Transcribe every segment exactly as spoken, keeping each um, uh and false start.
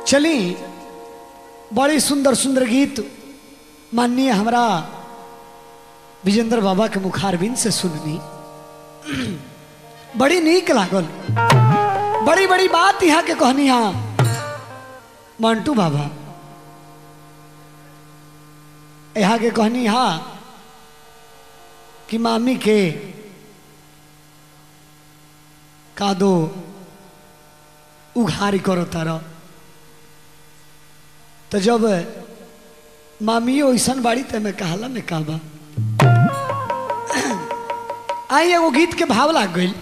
चली बड़ी सुंदर सुंदर गीत माननीय हमारा विजेंद्र बाबा के मुखारबिंद से सुननी बड़ी नीक लागल। बड़ी बड़ी बात यहाँ के कहनी हाँ मंटू बाबा यहाँ के कहनी हाँ कि मामी के का दो उघारी करो तारा तो जब मामी ऐसा बाड़ी तो मैं कहला में कहबा आई एगो गीत के भाव लाग गई।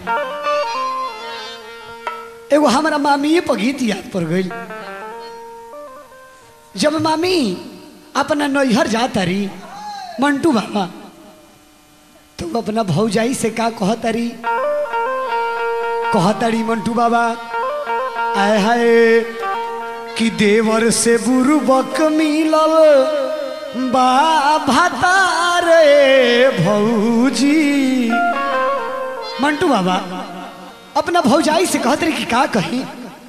एगो हमारा मामी पर गीत याद पड़ गई। जब मामी अपना नैहर जाता रही मंटू बाबा तो अपना भौजाई से का कहतारी कहतारी मंटू बाबा आए हाय कि देवर से बुरबक मिलल बा भातारे भौजी। मंटू बाबा अपना भौजाई से कहते रहे कि का कही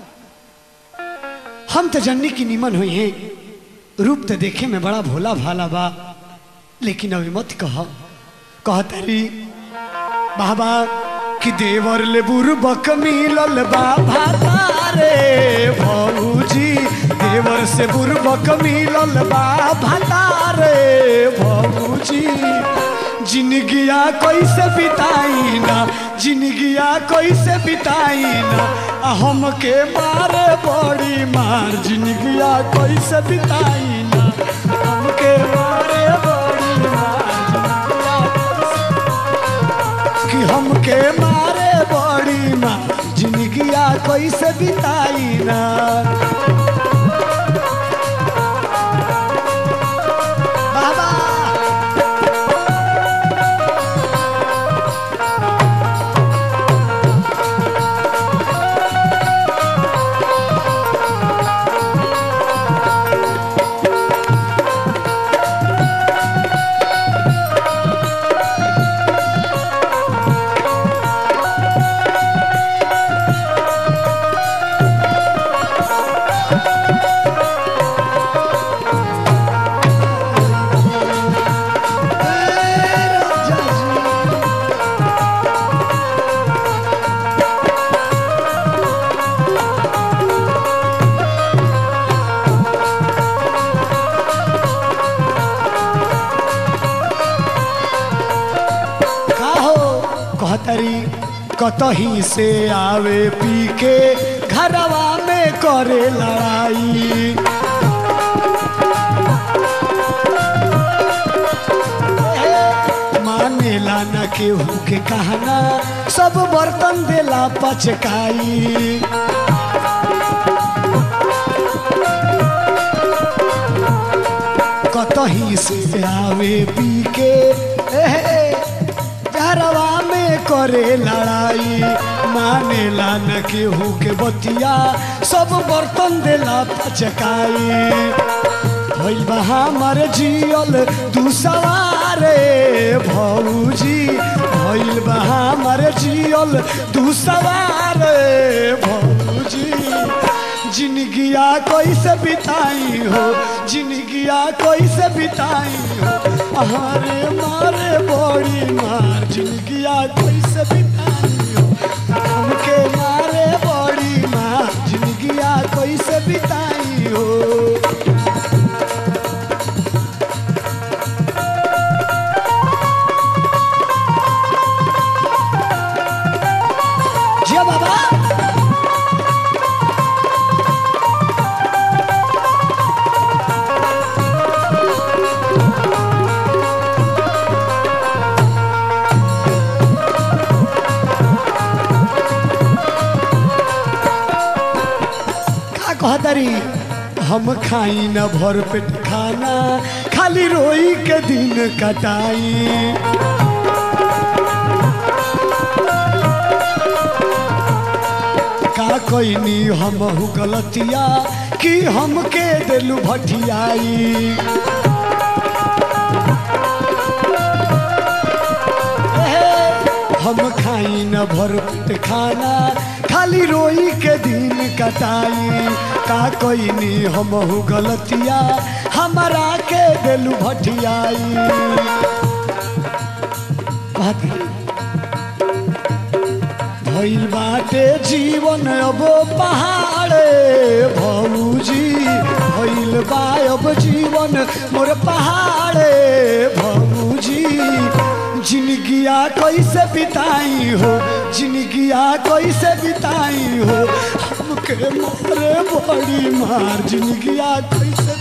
हम तो जन्नी की निमन हुई हैं रूप तो देखे में बड़ा भोला भाला बा लेकिन अभी मत कह कहतरी बाबा कि देवर ले बुरबक मिलल बा भातारे भौजी। देवर से बुरबक मिलल बा भातारे भौजी। जिंदगिया कैसे बिताई ना जिंदगिया कैसे बिताई ना हमके मारे बड़ी मार। जिंदगिया कैसे बिताई ना हमके मारे बड़ी मार कि हमके मारे बड़ी मार। जिंदगिया कैसे बिताई ना कतही से आवे पी के घरवा में करे लड़ाई। मानेला न केहू के कहना सब बर्तन देला पचकाई। कतही से आवे पी के घरवा में करे लड़ाई। मानेला न केहू के बतिया सब बर्तन देला पचकाई। भइल बा हमर जियल दू सवारे भौजी। भइल बा हमर जियल दू सवारे भौजी। जिंदगिया कैसे बिताई हो जिंदगिया कैसे बिताई हो हमारे मारे बड़ी मार। जिंदगिया कैसे बिताई हो हमके मारे बड़ी मार। जिंदगिया कैसे बिताई हो जिया बाबा। कहतरी हम खाई न भर पेट खाना खाली रोई के दिन कटाई। का कोई नी हमहु गलतिया कि हमके दिलु भटियाई। हम खाई न भर पेट खाना खाली रोई के दिन कटाई का कोई नी हमहु गलतिया हमारा के दिलु भटियाई भइल बाटे जीवन अब पहाड़े भौजी भइल बा अब जीवन मोर पहाड़े भौजी जिंदगिया कैसे बिताई हो जिंदगिया कैसे बिताई हो हमके मारे बड़ी मार जिंदगिया कैसे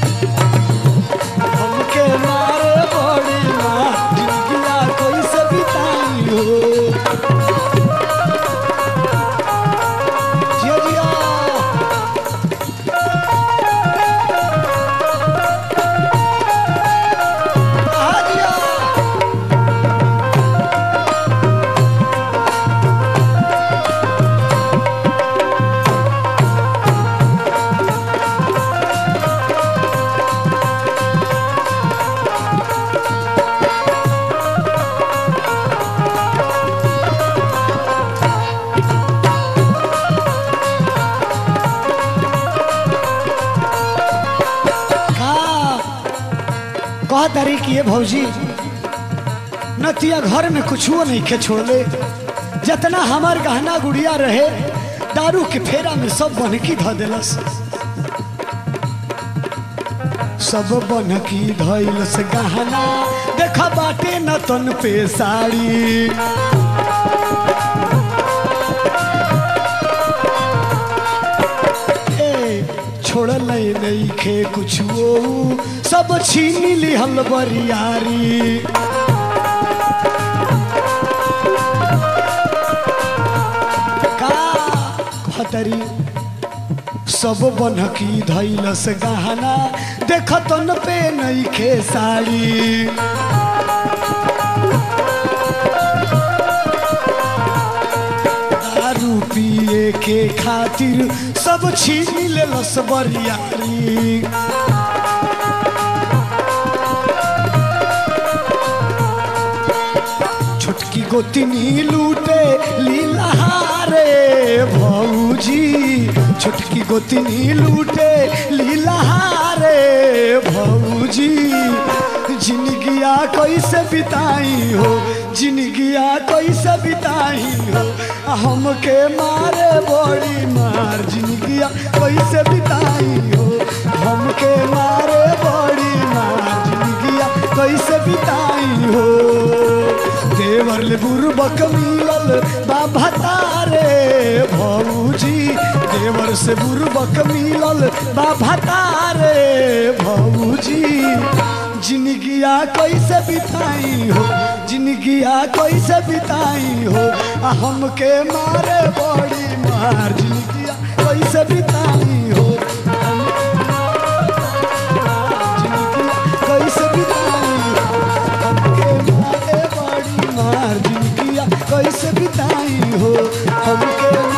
हमके मारे बड़ी मार जिंदगिया कैसे बिताई हो तारी किए भौजी नतिया घर में कुछो नहीं के छोड़ले जितना हमार गहना गुड़िया रहे दारू के फेरा में सब बनकी ध दिलस सब बनकी धइलस गहना देखा बाटे न तन पे साड़ी छोड़ नहीं खे कुछ वो सब छीन लिहल बरियारी का खतरी सब बनकी धइलस गहना देखतन पे नहीं खे साड़ी दारू पिए के खातिर सब छीन लेलस बरियारी छोटकी गोतिनी लूटे लीलाहारे भौजी छोटकी गोतिनी लूटे लीलाहारे भौजी जिंदगिया कैसे बिताई हो जिंदगिया कैसे बिताई हो हमके मारे बड़ी मार जिंदगिया कैसे बिताई हो हमके मारे बड़ी मार जिंदगिया कैसे बिताई हो देवर ले बुरबक मिलल बाबा तारे भौजी देवर से बुरबक मिलल बाबा तारे भौजी जिंदगिया कैसे बिताई हो जिंदगिया कैसे बिताई हो हमके मारे बड़ी मार जिंदगिया कैसे बिताई हो जिंदगिया कैसे बिताई हो हमके मारे बड़ी मार जिंदगिया कैसे बिताई हो हमके